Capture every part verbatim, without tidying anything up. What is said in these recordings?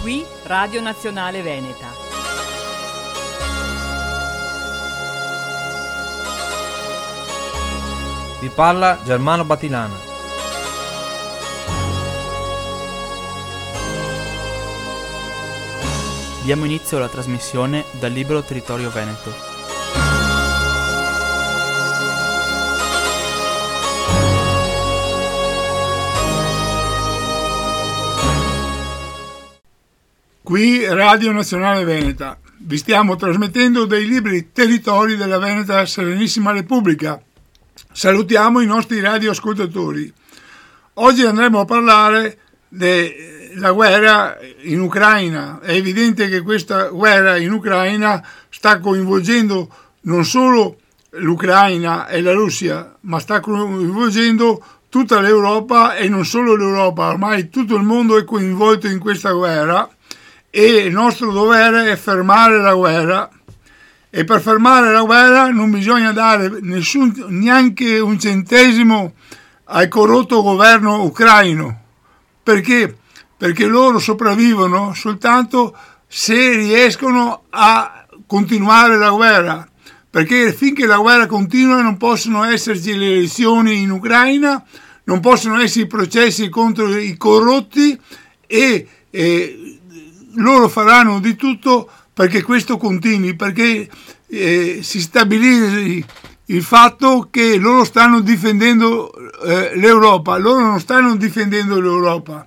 Qui Radio Nazionale Veneta. Vi parla Germano Batilana. Diamo inizio alla trasmissione dal libro Territorio Veneto. Qui Radio Nazionale Veneta. Vi stiamo trasmettendo dei libri Territori della Veneta Serenissima Repubblica. Salutiamo i nostri radioascoltatori. Oggi andremo a parlare della guerra in Ucraina. È evidente che questa guerra in Ucraina sta coinvolgendo non solo l'Ucraina e la Russia, ma sta coinvolgendo tutta l'Europa e non solo l'Europa. Ormai tutto il mondo è coinvolto in questa guerra e il nostro dovere è fermare la guerra. E per fermare la guerra non bisogna dare nessun, neanche un centesimo al corrotto governo ucraino. Perché? Perché loro sopravvivono soltanto se riescono a continuare la guerra. Perché finché la guerra continua non possono esserci le elezioni in Ucraina, non possono esserci processi contro i corrotti e, e loro faranno di tutto perché questo continui, perché eh, si stabilizzi il fatto che loro stanno difendendo eh, l'Europa. Loro non stanno difendendo l'Europa.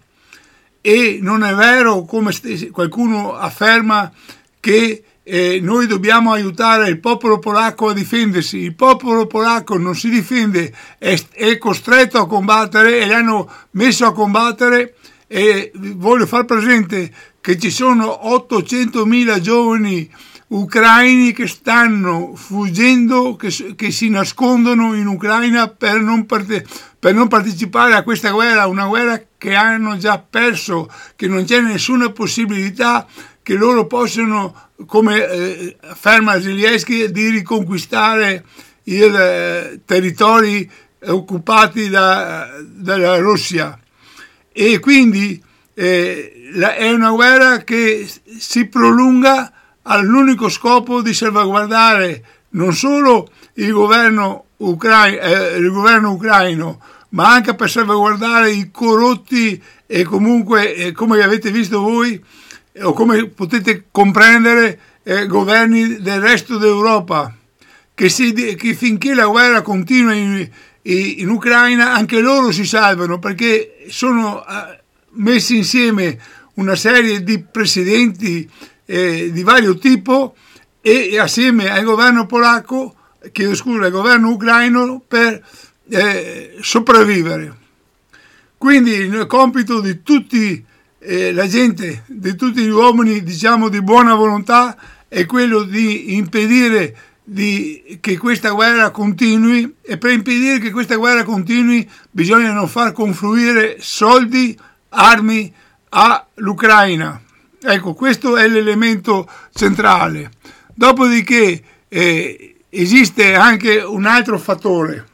E non è vero, come st- qualcuno afferma, che eh, noi dobbiamo aiutare il popolo polacco a difendersi. Il popolo polacco non si difende, è, è costretto a combattere e l'hanno messo a combattere. E voglio far presente che ci sono ottocentomila giovani ucraini che stanno fuggendo, che, che si nascondono in Ucraina per non, parte, per non partecipare a questa guerra, una guerra che hanno già perso, che non c'è nessuna possibilità che loro possano, come eh, afferma Zelensky, di riconquistare i eh, territori occupati da, dalla Russia. E quindi eh, la, è una guerra che si prolunga all'unico scopo di salvaguardare non solo il governo, ucraino, eh, il governo ucraino, ma anche per salvaguardare i corrotti e comunque, eh, come avete visto voi, eh, o come potete comprendere, eh, governi del resto d'Europa, che, si, che finché la guerra continua in, in Ucraina anche loro si salvano, perché sono eh, messi insieme una serie di presidenti eh, di vario tipo e, e assieme al governo polacco, chiedo scusa, al governo ucraino per eh, sopravvivere. Quindi il compito di tutti eh, la gente, di tutti gli uomini, diciamo, di buona volontà è quello di impedire di, che questa guerra continui, e per impedire che questa guerra continui bisogna non far confluire soldi, armi all'Ucraina. Ecco, questo è l'elemento centrale. Dopodiché eh, esiste anche un altro fattore.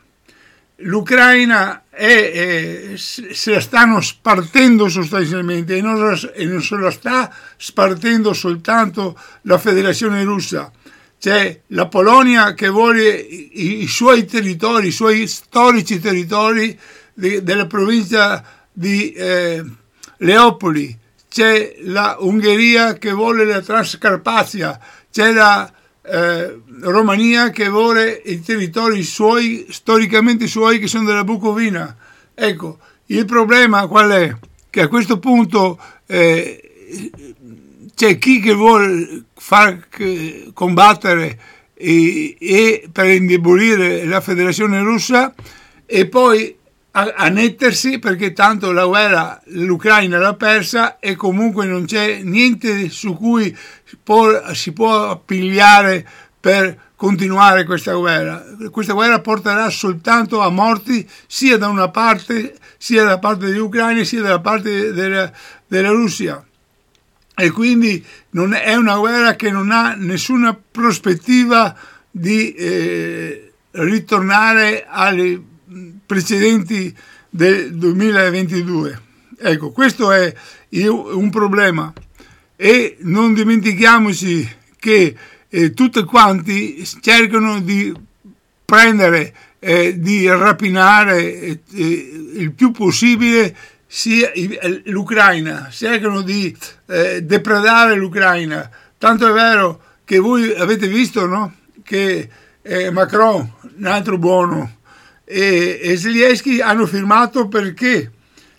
L'Ucraina è, è, se la stanno spartendo sostanzialmente e non, e non se la sta spartendo soltanto la Federazione Russa. C'è la Polonia che vuole i, i suoi territori, i suoi storici territori de, della provincia di eh, Leopoli, c'è la Ungheria che vuole la Transcarpazia, c'è la eh, Romania che vuole i territori suoi, storicamente suoi, che sono della Bucovina. Ecco, il problema qual è? Che a questo punto eh, c'è chi che vuole far combattere e, e per indebolire la Federazione Russa e poi annettersi, perché tanto la guerra l'Ucraina l'ha persa e comunque non c'è niente su cui può, si può appigliare per continuare questa guerra. Questa guerra porterà soltanto a morti sia da una parte, sia da parte degli ucraini, sia dalla parte della, della Russia. E quindi non è una guerra che non ha nessuna prospettiva di eh, ritornare alle precedenti del duemilaventidue. Ecco, questo è un problema. e non dimentichiamoci che eh, tutti quanti cercano di prendere, eh, di rapinare eh, il più possibile sia l'Ucraina, cercano di eh, depredare l'Ucraina. Tanto è vero che voi avete visto, no? Che eh, Macron, un altro buono, e, e Zelensky hanno firmato perché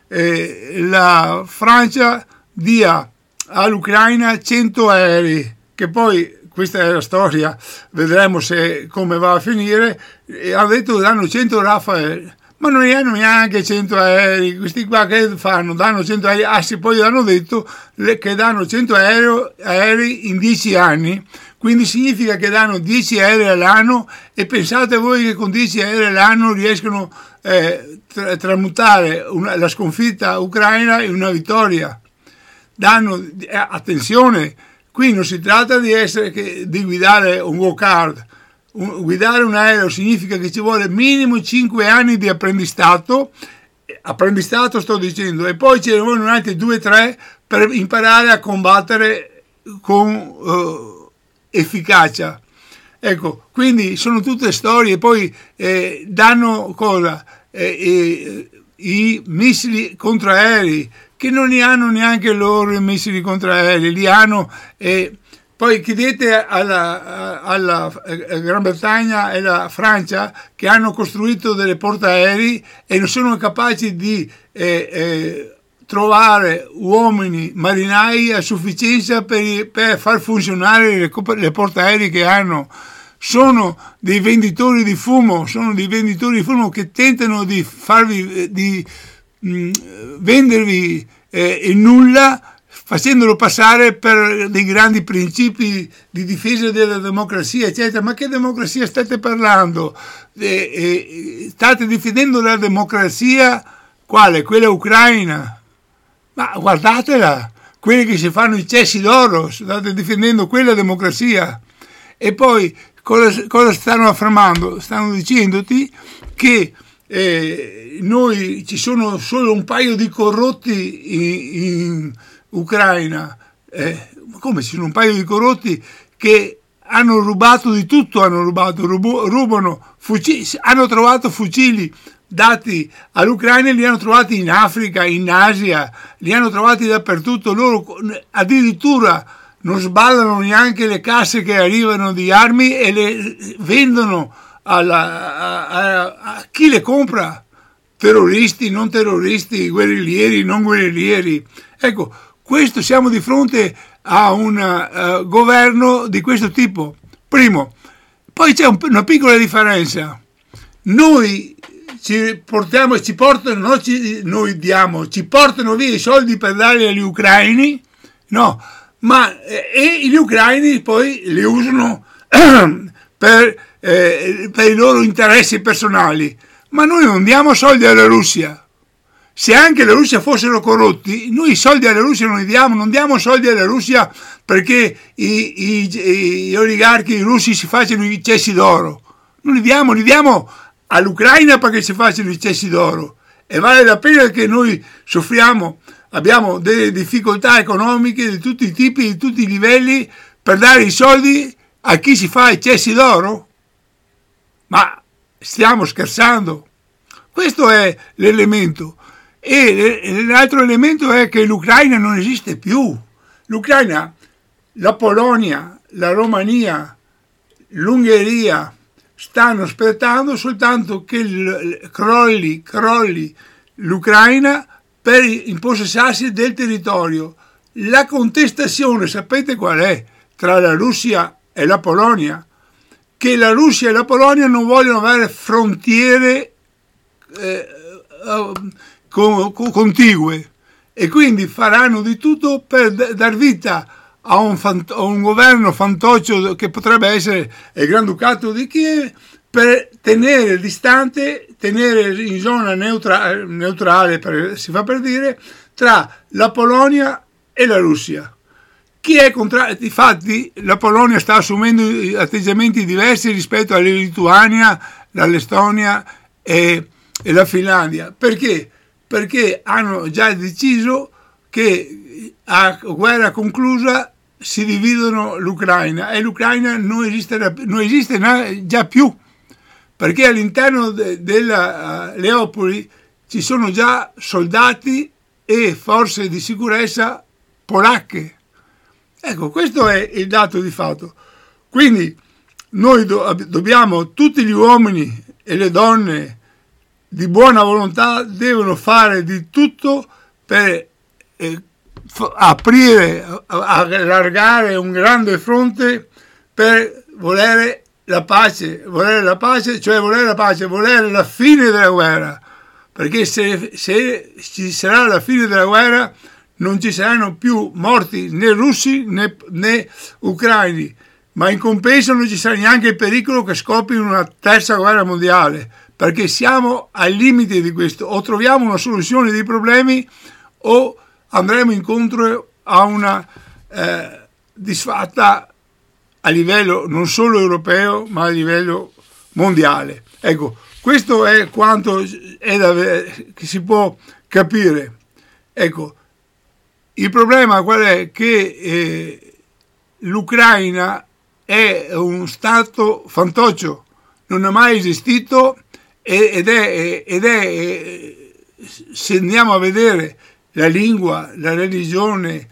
eh, la Francia dia all'Ucraina cento aerei, che poi questa è la storia, vedremo se come va a finire, e hanno detto che danno cento Rafale, ma non ne hanno neanche cento aerei, questi qua che fanno? Danno cento aerei, ah sì, poi hanno detto che danno cento aerei, aerei in dieci anni, quindi significa che danno dieci aerei all'anno, e pensate voi che con dieci aerei all'anno riescono a eh, tra- tramutare una, la sconfitta ucraina in una vittoria. Danno, eh, attenzione, qui non si tratta di, essere, che, di guidare un go-kart. Un, guidare un aereo significa che ci vuole minimo cinque anni di apprendistato, apprendistato sto dicendo, e poi ce ne vogliono altri due tre per imparare a combattere con uh, efficacia. Ecco, quindi sono tutte storie. Poi eh, danno cosa? Eh, eh, i missili contraerei, che non ne hanno neanche loro i missili contraerei, li hanno. Eh, Poi chiedete alla, alla Gran Bretagna e alla Francia, che hanno costruito delle portaerei e non sono capaci di eh, eh, trovare uomini marinai a sufficienza per, per far funzionare le, le portaerei che hanno. Sono dei venditori di fumo, sono dei venditori di fumo che tentano di farvi, di mh, vendervi eh, il nulla, facendolo passare per dei grandi principi di difesa della democrazia, eccetera. Ma che democrazia state parlando? Eh, eh, state difendendo la democrazia, quale? Quella ucraina. Ma guardatela, quelli che si fanno i cessi d'oro, state difendendo quella democrazia. E poi cosa, cosa stanno affermando? Stanno dicendoti che eh, noi ci sono solo un paio di corrotti in, in Ucraina. Eh, come ci sono un paio di corrotti che hanno rubato di tutto, hanno rubato, rubo, rubano fucili, hanno trovato fucili dati all'Ucraina, li hanno trovati in Africa, in Asia, li hanno trovati dappertutto. Loro addirittura non sballano neanche le casse che arrivano di armi e le vendono alla, a, a, a chi le compra, terroristi, non terroristi, guerriglieri, non guerriglieri. Ecco, questo, siamo di fronte a un uh, governo di questo tipo. Primo, poi c'è un, una piccola differenza. Noi ci portiamo, ci portano, no, ci, noi diamo, ci portano via i soldi per darli agli ucraini, no, ma eh, e gli ucraini poi li usano per, eh, per i loro interessi personali. Ma noi non diamo soldi alla Russia. Se anche la Russia fossero corrotti, noi i soldi alla Russia non li diamo, non diamo soldi alla Russia perché i, i, gli oligarchi russi si facciano i cessi d'oro. Non li diamo, li diamo all'Ucraina perché si facciano i cessi d'oro. E vale la pena che noi soffriamo, abbiamo delle difficoltà economiche di tutti i tipi, di tutti i livelli, per dare i soldi a chi si fa i cessi d'oro? Ma stiamo scherzando? Questo è l'elemento. E l'altro elemento è che l'Ucraina non esiste più. L'Ucraina, la Polonia, la Romania, l'Ungheria stanno aspettando soltanto che crolli, crolli l'Ucraina per impossessarsi del territorio. La contestazione, sapete qual è? Tra la Russia e la Polonia, che la Russia e la Polonia non vogliono avere frontiere eh, uh, contigue, e quindi faranno di tutto per dar vita a un, fant- a un governo fantoccio che potrebbe essere il Granducato di Kiev, per tenere distante, tenere in zona neutra- neutrale, per, si fa per dire, tra la Polonia e la Russia. Chi è contrario? Infatti la Polonia sta assumendo atteggiamenti diversi rispetto alla Lituania, l'Estonia e, e la Finlandia. Perché? Perché hanno già deciso che a guerra conclusa si dividono l'Ucraina e l'Ucraina non esiste, non esiste già più, perché all'interno de, della uh, Leopoli ci sono già soldati e forze di sicurezza polacche. Ecco, questo è il dato di fatto. Quindi noi do, dobbiamo, tutti gli uomini e le donne di buona volontà devono fare di tutto per eh, f- aprire, allargare un grande fronte per volere la pace, volere la pace, cioè volere la pace, volere la fine della guerra, perché se, se ci sarà la fine della guerra non ci saranno più morti né russi né, né ucraini, ma in compenso non ci sarà neanche il pericolo che scoppi una terza guerra mondiale, perché siamo al limite di questo. O troviamo una soluzione dei problemi o andremo incontro a una eh, disfatta a livello non solo europeo ma a livello mondiale. Ecco, questo è quanto è da, che si può capire. Ecco, il problema qual è? Che eh, l'Ucraina è un stato fantoccio, non è mai esistito ed è, ed è, se andiamo a vedere la lingua, la religione,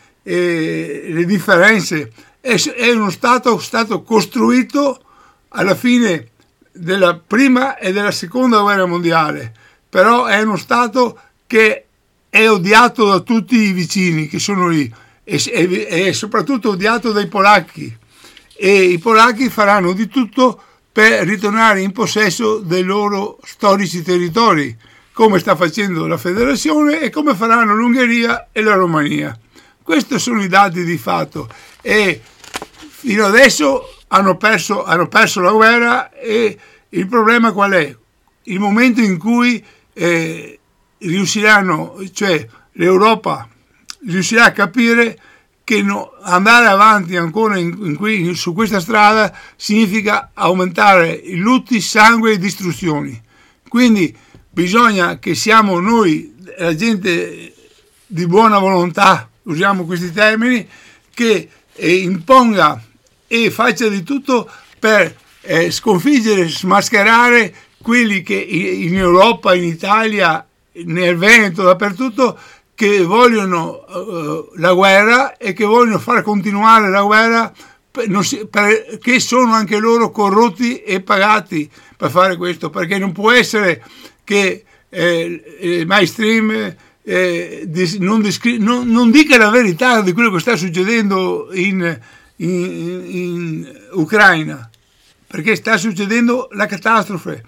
e le differenze, è, è uno stato, stato costruito alla fine della prima e della seconda guerra mondiale, però è uno stato che è odiato da tutti i vicini che sono lì e, e, e soprattutto odiato dai polacchi, e i polacchi faranno di tutto per ritornare in possesso dei loro storici territori, come sta facendo la Federazione e come faranno l'Ungheria e la Romania. Questi sono i dati di fatto, e fino adesso hanno perso, hanno perso la guerra, e il problema qual è? Il momento in cui eh, riusciranno, cioè l'Europa riuscirà a capire che no, andare avanti ancora in, in, in, su questa strada significa aumentare i lutti, sangue e distruzioni. Quindi bisogna che siamo noi, la gente di buona volontà, usiamo questi termini, che eh, imponga e faccia di tutto per eh, sconfiggere, smascherare quelli che in Europa, in Italia, nel Veneto, dappertutto, che vogliono uh, la guerra e che vogliono far continuare la guerra, per, non si, perché sono anche loro corrotti e pagati per fare questo, perché non può essere che eh, il mainstream eh, dis, non, discri- non, non dica la verità di quello che sta succedendo in, in, in Ucraina, perché sta succedendo la catastrofe,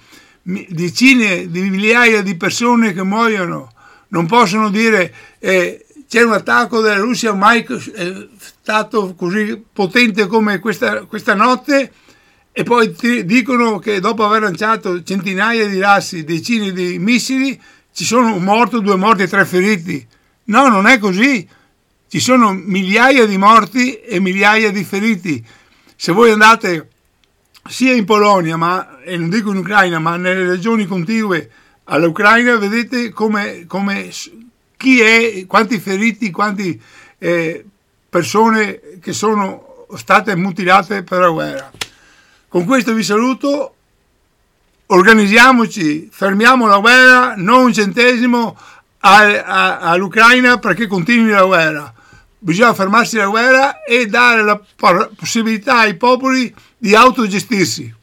decine di migliaia di persone che muoiono. Non possono dire eh, c'è un attacco della Russia mai è stato così potente come questa, questa notte, e poi ti dicono che dopo aver lanciato centinaia di razzi, decine di missili, ci sono un morto, due morti e tre feriti. No, non è così. Ci sono migliaia di morti e migliaia di feriti. Se voi andate sia in Polonia, ma e non dico in Ucraina, ma nelle regioni contigue all'Ucraina, vedete come, come chi è, quanti feriti, quante eh, persone che sono state mutilate per la guerra. Con questo vi saluto, organizziamoci, fermiamo la guerra, non un centesimo a, a, all'Ucraina perché continui la guerra. Bisogna fermarsi la guerra e dare la possibilità ai popoli di autogestirsi.